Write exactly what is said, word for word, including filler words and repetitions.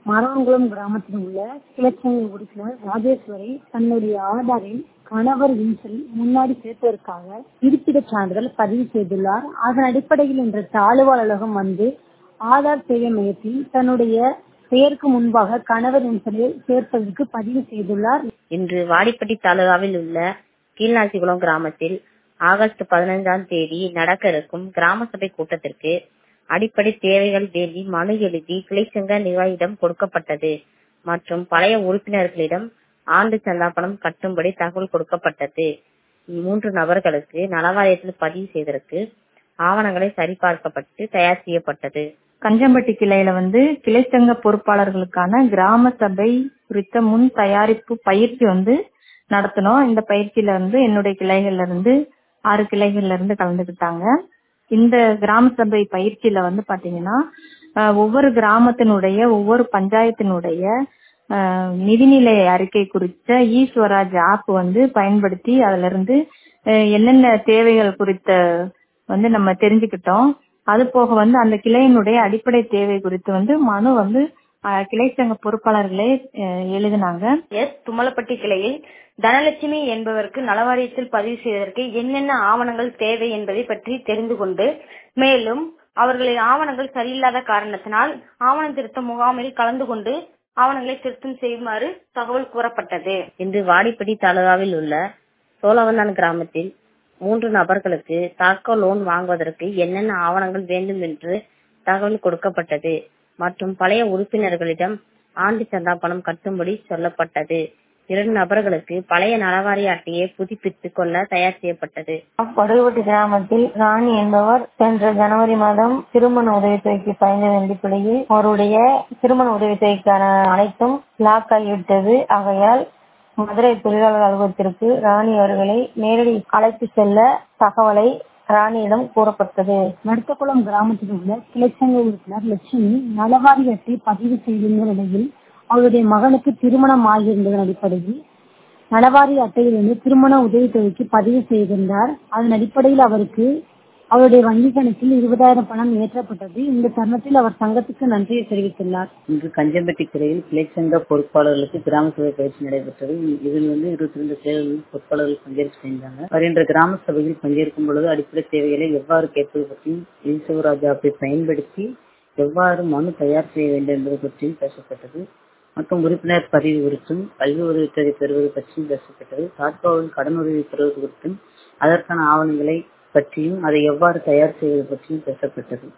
மரவங்குளம் கிராமத்தில் உள்ள கிளச்சங்க உறுப்பினர் ராஜேஸ்வரி தன்னுடைய ஆதாரில் கணவர் வின்சல் முன்னாடி சேர்ப்பதற்காக இருப்பிடச் சான்றிதழ் பதிவு செய்துள்ளார். அதன் அடிப்படையில் இன்று தாலுவா அலுவலகம் வந்து ஆதார் சேவை மையத்தில் தன்னுடைய பெயருக்கு முன்பாக கணவர் வின்சலை சேர்ப்பதற்கு பதிவு செய்துள்ளார். இன்று வாடிப்பட்டி தாலுகாவில் உள்ள கீழ்நாசிகுளம் கிராமத்தில் ஆகஸ்ட் பதினைந்தாம் தேதி நடக்க இருக்கும் கிராம சபை கூட்டத்திற்கு அடிப்படை தேவைகள் வேண்டி மனு எழுதி கிளைச்சங்க நிர்வாகியிடம் கொடுக்கப்பட்டது மற்றும் பழைய உறுப்பினர்களிடம் ஆண்டு சந்தா பணம் கட்டும்படி தகவல் கொடுக்கப்பட்டது. மூன்று நபர்களுக்கு நலவாரியத்தில் பதிவு செய்வதற்கு ஆவணங்களை சரிபார்க்கப்பட்டு தயார் செய்யப்பட்டது. கஞ்சம்பட்டி கிளையில வந்து கிளைச்சங்க பொறுப்பாளர்களுக்கான கிராம சபை குறித்த முன் தயாரிப்பு பயிற்சி வந்து நடத்தணும். இந்த பயிற்சியில இருந்து என்னுடைய கிளைகள்ல இருந்து ஆறு கிளைகள்ல இருந்து கலந்துக்கிட்டாங்க. இந்த கிராம சபை பயிற்சியில வந்து பாத்தீங்கன்னா ஒவ்வொரு கிராமத்தினுடைய ஒவ்வொரு பஞ்சாயத்தினுடைய நிதிநிலை அறிக்கை குறித்த இ ஸ்வராஜ் ஆப் வந்து பயன்படுத்தி அதுல இருந்து என்னென்ன தேவைகள் குறித்த வந்து நம்ம தெரிஞ்சுக்கிட்டோம். அது போக வந்து அந்த கிளையினுடைய அடிப்படை தேவை குறித்து வந்து மனு வந்து கிளைச்சங்க பொறுப்பாளர்களே எழுதினாங்க. எஸ் தும்மலப்பட்டி கிளையில் தனலட்சுமி என்பவருக்கு நலவாரியத்தில் பதிவு செய்வதற்கு என்னென்ன ஆவணங்கள் தேவை என்பதை பற்றி தெரிந்து கொண்டு மேலும் அவர்களின் ஆவணங்கள் சரியில்லாத காரணத்தினால் ஆவண திருத்த முகாமில் கலந்து கொண்டு ஆவணங்களை திருத்தம் செய்யுமாறு தகவல் கூறப்பட்டது. இன்று வாடிப்பட்டி தாலுகாவில் உள்ள சோழவந்தான் கிராமத்தில் மூன்று நபர்களுக்கு தாக்கோ லோன் வாங்குவதற்கு என்னென்ன ஆவணங்கள் வேண்டும் என்று தகவல் கொடுக்கப்பட்டது மற்றும் பழைய உறுப்பினர்களிடம் ஆண்டு சந்தா பணம் கட்டும்படி சொல்லப்பட்டது. இரண்டு நபர்களுக்கு பழைய நலவாரிய அட்டையை புதுப்பித்துக் கொள்ள தயார் செய்யப்பட்டது. படுகுவட்டி கிராமத்தில் ராணி என்பவர் சென்ற ஜனவரி மாதம் திருமண உதவித்தொகைக்கு பயந்த அடிப்படையில் அவருடைய திருமண உதவித்தொகைக்கான அனைத்தும் லாக் ஆகிவிட்டது. ஆகையால் மதுரை தொழிலாளர் அலுவலகத்திற்கு ராணி அவர்களை நேரடி அழைத்து செல்ல தகவலை ராணியிடம் கூறப்பட்டது. நடுத்தக்குளம் கிராமத்தில் உள்ள கிளைச்சங்க உறுப்பினர் லட்சுமி நலவாரிய அட்டை பதிவு செய்திருந்த நிலையில் அவருடைய மகனுக்கு திருமணம் ஆகியிருந்ததன் அடிப்படையில் நலவாரிய அட்டையிலிருந்து திருமண உதவித்தொகைக்கு பதிவு செய்திருந்தார். அதன் அடிப்படையில் அவருக்கு அவருடைய வங்கி கணக்கில் இருபதாயிரம் பணம் ஏற்றப்பட்டது. இந்த தருணத்தில் அவர் சங்கத்துக்கு நன்றியை தெரிவித்துள்ளார். இன்று கஞ்சம்பட்டி கிளையில் கிளைச்சங்க பொறுப்பாளர்களுக்கு கிராம சபை பயிற்சி நடைபெற்றது. இதில் வந்து இருபத்தி ரெண்டு கிளைகளில் பொறுப்பாளர்கள் பங்கேற்க செய்தாங்க. வருகின்ற கிராம சபையில் பங்கேற்கும் பொழுது அடிப்படை தேவைகளை எவ்வாறு கேட்பது பற்றியும் ஈஸ்வராஜ் ஆப்பை பயன்படுத்தி எவ்வாறு மனு தயார் செய்ய வேண்டும் என்பது பற்றியும் பேசப்பட்டது மற்றும் உறுப்பினர் பதிவு குறித்தும் கல்வி உதவித்தொகை பெறுவது பற்றியும் பேசப்பட்டது. தாட்கோவில் கடன் உதவி பெறுவது குறித்தும் அதற்கான ஆவணங்களை பற்றியும் அதை எவ்வாறு தயார் செய்வது பற்றியும் பேசப்பட்டது.